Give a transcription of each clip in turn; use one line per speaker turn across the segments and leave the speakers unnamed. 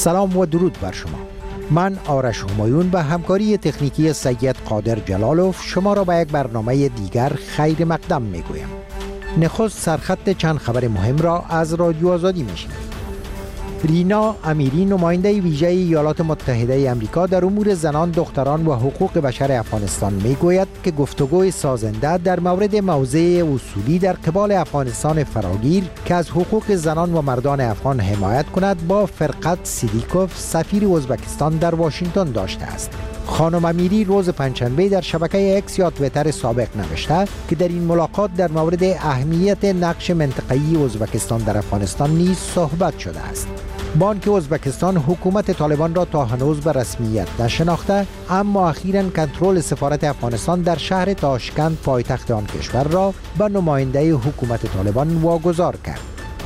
سلام و درود بر شما. من آرش همایون به همکاری تکنیکی سید قادر جلالوف شما را به یک برنامه دیگر خیر مقدم میگویم. نخست سرخط چند خبر مهم را از رادیو آزادی میشنوید. رینا امیری نماینده ویژه ایالات متحده آمریکا در امور زنان، دختران و حقوق بشر افغانستان میگوید که گفتگوی سازنده در مورد موضع اصولی در قبال افغانستان فراگیر که از حقوق زنان و مردان افغان حمایت کند با فرقت سیدیکوف سفیر ازبکستان در واشنگتن داشته است. خانم امیری روز پنجشنبه در شبکه اکس یا توییتر سابق نوشته که در این ملاقات در مورد اهمیت نقش منطقه‌ای ازبکستان در افغانستان نیز صحبت شده است. بانک ازبکستان حکومت طالبان را تا هنوز به رسمیت نشناخته، اما اخیراً کنترل سفارت افغانستان در شهر تاشکند پایتخت آن کشور را به نماینده حکومت طالبان واگذار کرد.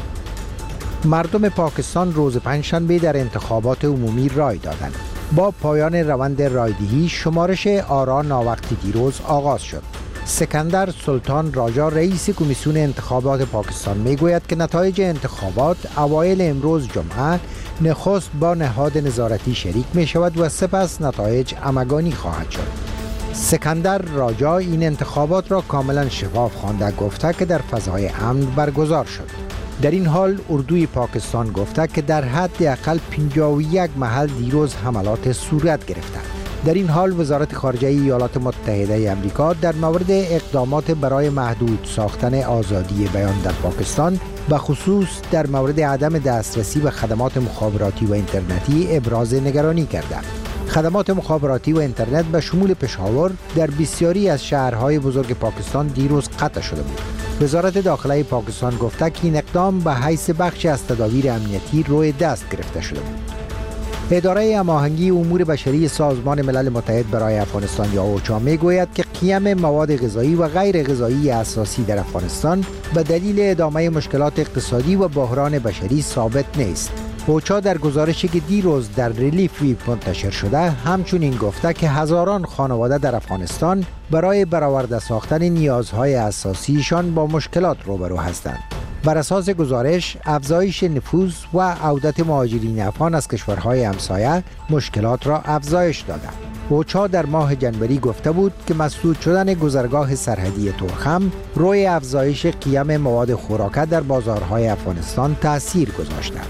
مردم پاکستان روز پنجشنبه در انتخابات عمومی رای دادند. با پایان روند رایدهی شمارش آرا ناوقتی دیروز آغاز شد. سکندر سلطان راجا رئیس کمیسیون انتخابات پاکستان میگوید که نتایج انتخابات اوایل امروز جمعه نخست با نهاد نظارتی شریک می شود و سپس نتایج همگانی خواهد شد. سکندر راجا این انتخابات را کاملا شفاف خوانده گفته که در فضای امن برگزار شد. در این حال اردوی پاکستان گفته که در حد اقل 51 محل دیروز حملات صورت گرفتند. در این حال وزارت خارجه ایالات متحده آمریکا در مورد اقدامات برای محدود ساختن آزادی بیان در پاکستان به خصوص در مورد عدم دسترسی به خدمات مخابراتی و اینترنتی ابراز نگرانی کرده. خدمات مخابراتی و اینترنت به شمول پشاور در بسیاری از شهرهای بزرگ پاکستان دیروز قطع شده بود. وزارت داخله پاکستان گفته که این اقدام به حیث بخشی از تدابیر امنیتی روی دست گرفته شده بود. اداره هماهنگی امور بشری سازمان ملل متحد برای افغانستان یا اوچا میگوید که قیم مواد غذایی و غیر غذایی اساسی در افغانستان به دلیل ادامه مشکلات اقتصادی و بحران بشری ثابت نیست. اوچا در گزارشی که دیروز در ریلیف ویب منتشر شده همچنین گفته که هزاران خانواده در افغانستان برای برآورده ساختن نیازهای اساسیشان با مشکلات روبرو هستند. بر اساس گزارش، افزایش نفوذ و عودت مهاجرین افغان از کشورهای همسایه مشکلات را افزایش داده. اوچا در ماه جنوری گفته بود که مسدود شدن گذرگاه سرحدی تورخم روی افزایش قیم مواد خوراکه در بازارهای افغانستان تأثیر گذاشته.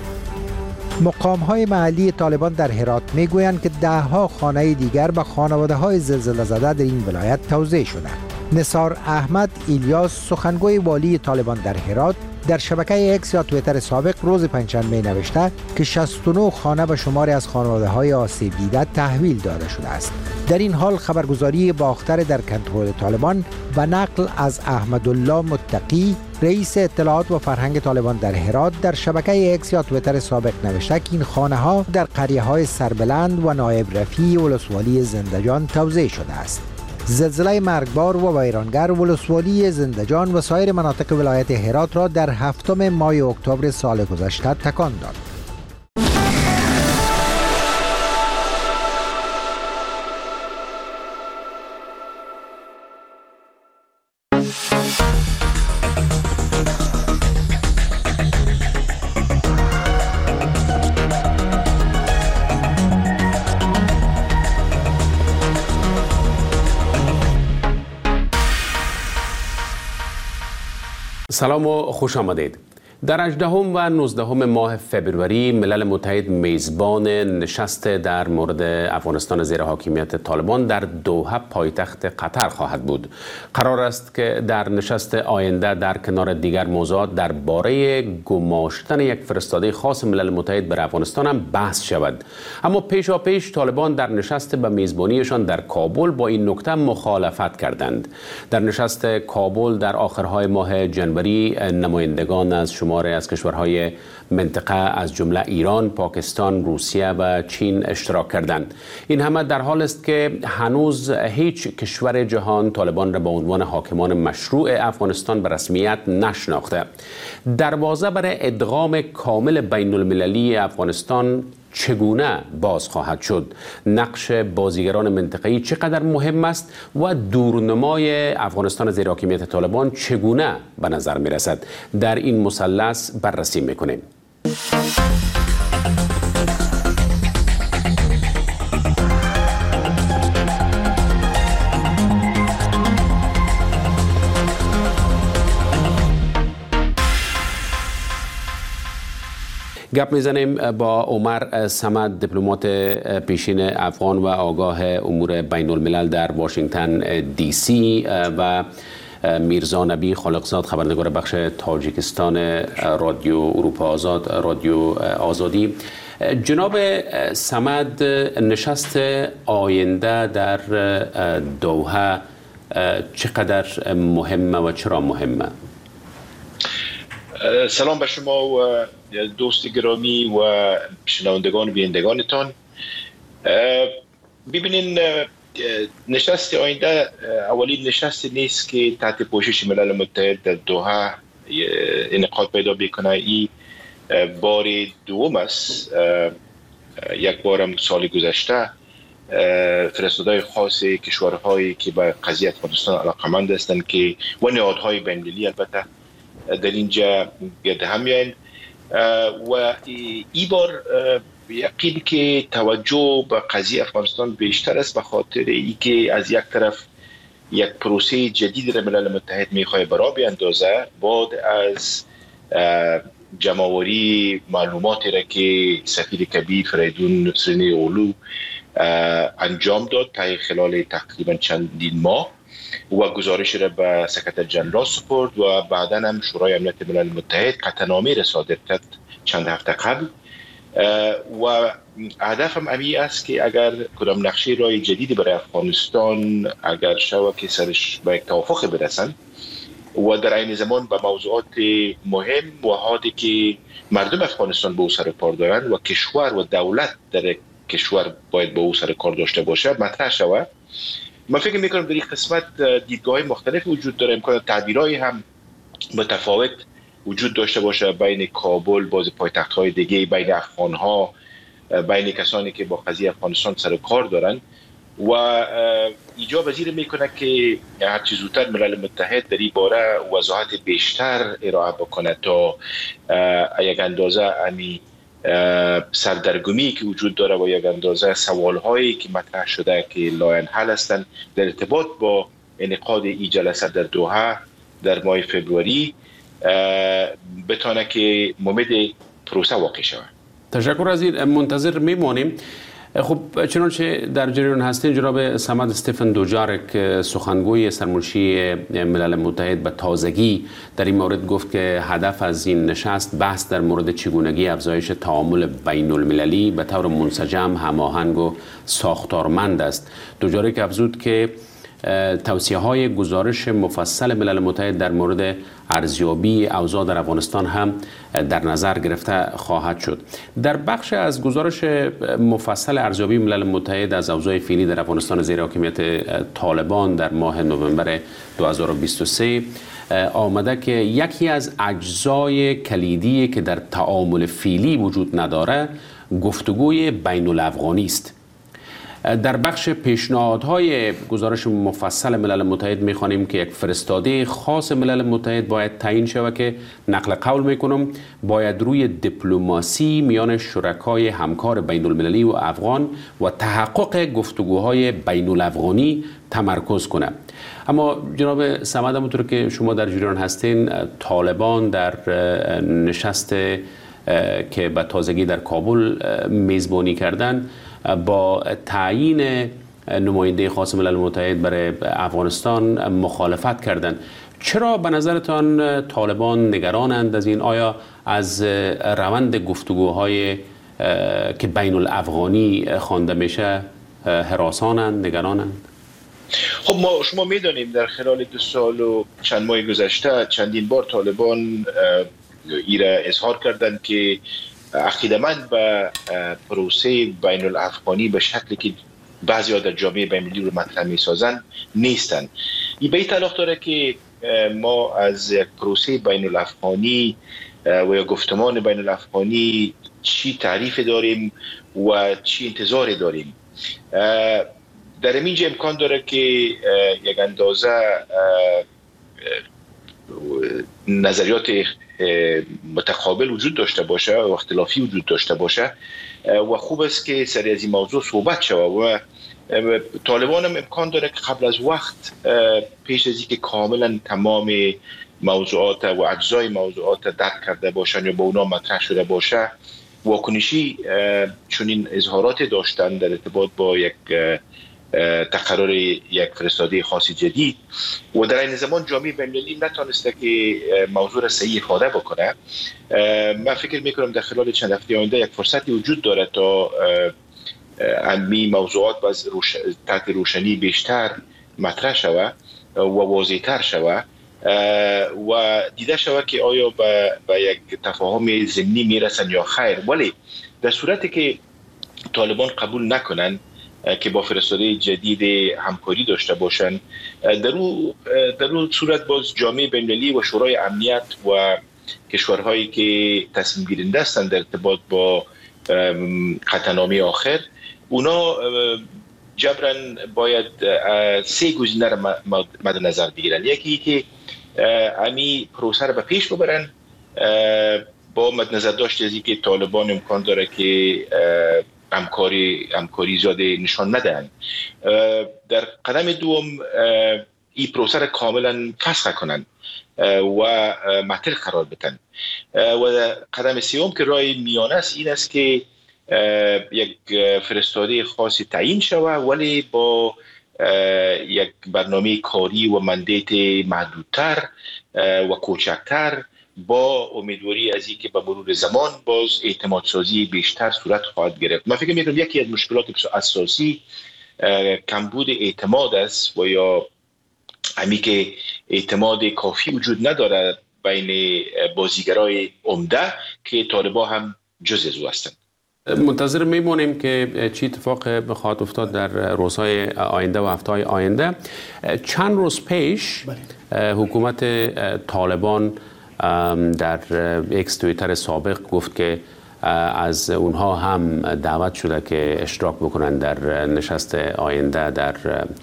مقام‌های محلی طالبان در هرات میگویند که ده‌ها خانه دیگر به خانواده‌های زلزله زده در این ولایت توزیع شده. نثار احمد ایلیاس سخنگوی والی طالبان در هرات در شبکه اکس یا توییتر سابق روز پنجشنبه نوشته که 69 خانه به شماری از خانواده‌های آسیب دیده تحویل داده شده است. در این حال خبرگزاری باختر در کنترل طالبان و نقل از احمدالله متقی رئیس اطلاعات و فرهنگ طالبان در هرات در شبکه اکس یا توییتر سابق نوشته که این خانه‌ها در قریه‌های سربلند و نایب رفیع ولسوالی زندجان توزیع شده است. زلزله مرگبار و ویرانگر ولسوالی زندجان و سایر مناطق ولایت هرات را در 7 ماه اکتبر سال گذشته تکان داد.
سلام و خوش آمدید. در 18 و 19 ماه فبروری ملل متحد میزبان نشست در مورد افغانستان زیر حاکمیت طالبان در دوحه پایتخت قطر خواهد بود. قرار است که در نشست آینده در کنار دیگر موضوعات درباره گماشتن یک فرستاده خاص ملل متحد بر افغانستان هم بحث شود. اما پیشاپیش طالبان در نشست به میزبانیشان در کابل با این نکته مخالفت کردند. در نشست کابل در آخرهای ماه جنوری نمایندگان از شماری از کشورهای منطقه از جمله ایران، پاکستان، روسیه و چین اشتراک کردند. این همه در حال است که هنوز هیچ کشور جهان طالبان را به عنوان حاکمان مشروع افغانستان به رسمیت نشناخته. دروازه برای ادغام کامل بین المللی افغانستان چگونه باز خواهد شد؟ نقش بازیگران منطقه‌ای چقدر مهم است و دورنمای افغانستان زیر حاکمیت طالبان چگونه به نظر می رسد؟ در این مثلث بررسی می‌کنیم. گپ میزنیم با عمر صمد، دیپلمات پیشین افغان و آگاه امور بین الملل در واشنگتن دی سی و میرزا نبی خالقزاد، خبرنگار بخش تاجیکستان رادیو اروپا آزاد، رادیو آزادی. جناب صمد، نشست آینده در دوحه چقدر مهمه و چرا مهمه؟
سلام به شما و دوست گرامی و شنوندگان و بینندگانتان. ببینین، نشست آینده اولین نشست نیست که تحت پوشش ملل متحد در دوحه انعقاد پیدا بکنه. این بار دوم است. یک بارم سال گذشته فرستاده‌های خاص کشورهایی که به قضیه افغانستان علاقه‌مند هستند که و نهادهای بین‌المللی البته در اینجا گرد هم میاین و این بار یقین که توجه به قضیه افغانستان بیشتر است، به خاطر اینکه از یک طرف یک پروسه جدید را ملل متحد میخواد برا بیاندازه بعد از جمع‌آوری معلوماتی را که سفیر کبیر فریدون نصرین اولو انجام داد تا خلال تقریبا چندین ماه و گزارش را به سکرتر جنرال سپرد و بعدا هم شورای امنیت ملل متحد قطعنامه را صادر کرد چند هفته قبل. و هدف هم امی است که اگر کدام نقشه راه جدیدی برای افغانستان اگر شود که سرش به یک توافق برسند و در این زمان به موضوعات مهم و حادی که مردم افغانستان به او سر کار دارند و کشور و دولت در کشور باید به او سر کار داشته باشه مطرح شود. من فکر میکنم در این قسمت دیدگاه‌های مختلف وجود داره، امکان تعبیرهای هم متفاوت وجود داشته باشه بین کابل، باز پایتخت‌های دیگه، بین افغان‌ها، بین کسانی که با قضیه افغانستان سر کار دارن و ایجاب پذیر میکنه که هر چه زودتر ملل متحد در این باره وضاحت بیشتر ارائه بکنه تا یک اندازه امی سردرگمی که وجود داره و یک اندازه سوالهایی که مطرح شده که لاینحل هستند در ارتباط با انعقاد این جلسه در دوحه در ماه فبروری بتونه که ممد پروسه واقع شود.
تشکر از این، منتظر میمانیم. خب چنانچه در جریان هستین، جناب صمد، استفن دوجارک سخنگوی سرمنشی ملل متحد به تازگی در این مورد گفت که هدف از این نشست بحث در مورد چگونگی افزایش تعامل بین المللی به طور منسجم، هماهنگ و ساختارمند است. دوجارک افزود که توصیه‌های گزارش مفصل ملل متحد در مورد ارزیابی اوضاع در افغانستان هم در نظر گرفته خواهد شد. در بخش از گزارش مفصل ارزیابی ملل متحد از اوضاع فعلی در افغانستان زیر حاکمیت طالبان در ماه نوامبر 2023 آمده که یکی از اجزای کلیدی که در تعامل فعلی وجود نداره گفتگوی بین الافغانی است. در بخش پیشنهادهای گزارش مفصل ملل متحد می‌خوانیم که یک فرستاده خاص ملل متحد باید تعیین شود که نقل قول میکنم باید روی دیپلماسی میان شرکای همکار بین المللی و افغان و تحقق گفتگوهای بین الافغانی تمرکز کنه. اما جناب صمد، همونطور که شما در جریان هستین، طالبان در نشست که به تازگی در کابل میزبانی کردن با تعیین نماینده خاص ملل متحد برای افغانستان مخالفت کردند. چرا به نظرتان طالبان نگرانند از این؟ آیا از روند گفتگوهای که بین الافغانی خوانده میشه هراسانند، نگرانند؟
خب شما میدانیم در خلال 2 سال و چند ماه گذشته چندین بار طالبان ایره اظهار کردند که عقیده‌مند به پروسه بین الافغانی به شکلی که بعضی‌ها در جامعه بین‌المللی رو مطرح می‌سازند نیستند. این به این تعلق داره که ما از یک پروسه بین الافغانی و یا گفتمان بین الافغانی چی تعریف داریم و چی انتظار داریم. در اینجا امکان داره که یک اندازه نظریات متقابل وجود داشته باشه و اختلافی وجود داشته باشه و خوب است که سری از این موضوع صحبت شود و طالبان هم امکان داره که قبل از وقت پیش از اینکه کاملا تمام موضوعات و اجزای موضوعات درک کرده باشن یا با اونا مطرح شده باشه واکنشی چنین اظهارات داشتن در ارتباط با یک تقرر یک فرستاده خاص جدید و در این زمان جامعه بین‌المللی نتونسته که موضوع را صحیح افاده بکنه. من فکر میکنم در خلال چند هفته آینده یک فرصتی وجود داره تا علمی موضوعات تحت روشنی بیشتر مطرح شود و واضح‌تر شود و دیده شود که آیا به یک تفاهم ضمنی میرسن یا خیر. ولی در صورتی که طالبان قبول نکنن که با فرستاده جدید همکاری داشته باشند، در اون صورت باز جامعه بین‌المللی و شورای امنیت و کشورهایی که تصمیم گیرنده هستند در ارتباط با قطعنامه آخر، اونا جبران باید 3 گزینه را مد نظر بگیرن. یکی که امی پروسه را به پیش ببرن با مد نظر داشت از اینکه طالبان امکان داره که همکاری زیاده نشان ندهند. در قدم دوم این پروسه را کاملا فسخ کنند و معطل قرار بدن و قدم سوم که راه میانه است این است که یک فرستاده خاصی تعیین شود ولی با یک برنامه کاری و مندیت محدودتر و کوچکتر، با امیدواری از اینکه به مرور زمان باز اعتماد سازی بیشتر صورت خواهد گرفت. من فکر می‌کنم یکی از مشکلات اساسی کمبود اعتماد است و یا همی که اعتماد کافی وجود نداره بین بازیگرای عمده که طالبان هم جز از او هستند.
منتظر میمونیم که چی اتفاق بخواهد افتاد در روزهای آینده و هفته‌های آینده. چند روز پیش حکومت طالبان در اکس توییتر سابق گفت که از اونها هم دعوت شده که اشتراک بکنن در نشست آینده در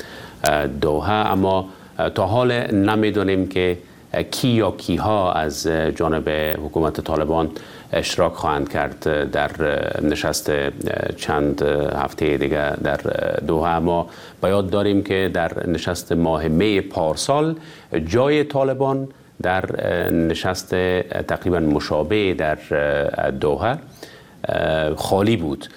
دوحه، اما تا حال نمیدونیم که کی یا کیها از جانب حکومت طالبان اشتراک خواهند کرد در نشست چند هفته دیگه در دوحه. اما باید داریم که در نشست ماه می پارسال جای طالبان در نشست تقریبا مشابه در دوحه خالی بود.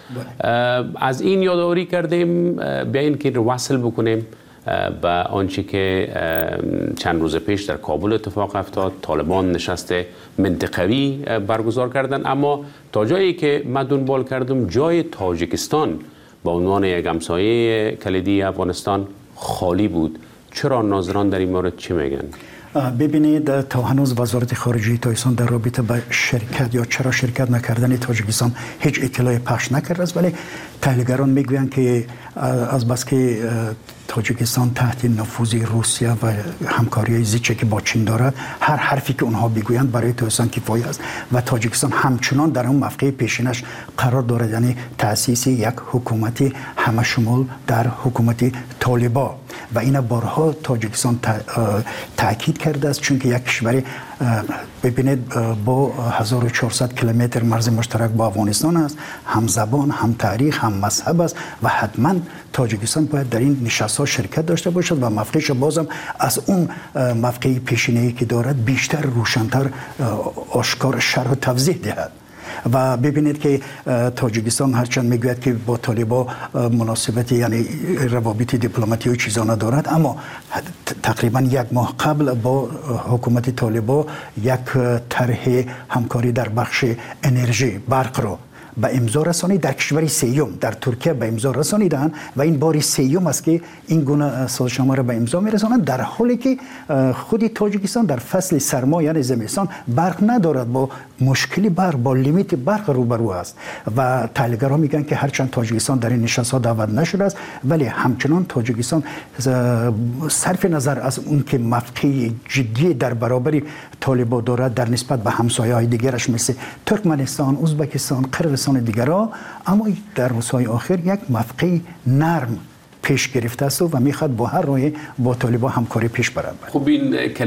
از این یادآوری کردیم بیاین که وصل بکنیم به آنچه که چند روز پیش در کابل اتفاق افتاد. طالبان نشست منطقوی برگزار کردن، اما تا جایی که من دنبال کردم جای تاجیکستان با عنوان یک همسایه کلیدی افغانستان خالی بود. چرا ناظران در این مورد چی میگن؟
ببینید، تا هنوز وزارت خارجه تاجیکستان در رابطه با شرکت یا چرا شرکت نکردن تاجیکستان هیچ اطلاعی پخش نکرده است، ولی تحلیلگران میگویند که از بس که تاجیکستان تحت نفوذ روسیه و همکاری زیچه که با چین دارد، هر حرفی که اونها بگویند برای تاجیکستان کفایه است و تاجیکستان همچنان در اون موقع پیشینش قرار دارد، یعنی تأسیس یک حکومت همه شمول در حکومت طالبان. و این بارها تاجیکستان تاکید کرده است، چون که یک کشور ببینید با 1400 کیلومتر مرز مشترک با افغانستان است، هم زبان، هم تاریخ، هم مذهب است و حتما تاجیکستان باید در این نشست‌ها شرکت داشته باشد و موقعش بازم از اون موقع پیشینه‌ای که دارد بیشتر روشن‌تر آشکار شرح و توضیح دهد. و ببینید که تاجیکستان هرچند میگوید که با طالبان مناسبت یعنی روابط دیپلماتی و چیزا ندارد، اما تقریبا یک ماه قبل با حکومت طالبان یک طرح همکاری در بخش انرژی برق را به امضا رسانید در کشور سیوم در ترکیه به امضا رسانیدند و این بار سیوم است که این گونه سازشنامه را به امضا میرسانند، در حالی که خود تاجیکستان در فصل سرما یعنی زمستان برق ندارد، با مشکلی برق، با لیمیت برق روبرو است. و تحلیلگران میگن که هرچند تاجیکستان در این نشست‌ها دعوت نشده است، ولی همچنان تاجیکستان صرف نظر از اون که موقع جدی در برابر طالبان دارد در نسبت به همسایه‌های دیگرش مثل ترکمنستان، ازبکستان، قرقیزستان دیگرها، اما در روزهای آخر یک موقع نرم پیش گرفته است و میخواد با هر راهی با طالبان همکاری پیش برد.
خب این